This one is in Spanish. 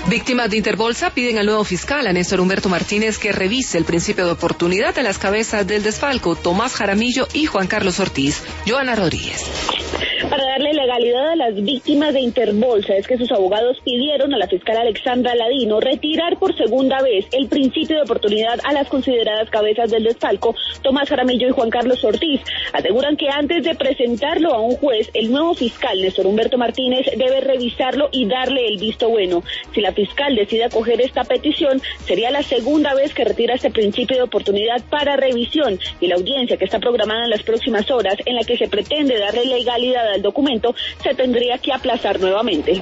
Víctimas de Interbolsa piden al nuevo fiscal, a Néstor Humberto Martínez, que revise el principio de oportunidad en las cabezas del desfalco, Tomás Jaramillo y Juan Carlos Ortiz. Joana Rodríguez. Para darle legalidad a las víctimas de Interbolsa es que sus abogados pidieron a la fiscal Alexandra Ladino retirar por segunda vez el principio de oportunidad a las consideradas cabezas del desfalco, Tomás Jaramillo y Juan Carlos Ortiz. Aseguran que antes de presentarlo a un juez, el nuevo fiscal, Néstor Humberto Martínez, debe revisarlo y darle el visto bueno. Si la fiscal decide acoger esta petición, sería la segunda vez que retira este principio de oportunidad para revisión, y la audiencia que está programada en las próximas horas, en la que se pretende darle legalidad al documento, se tendría que aplazar nuevamente.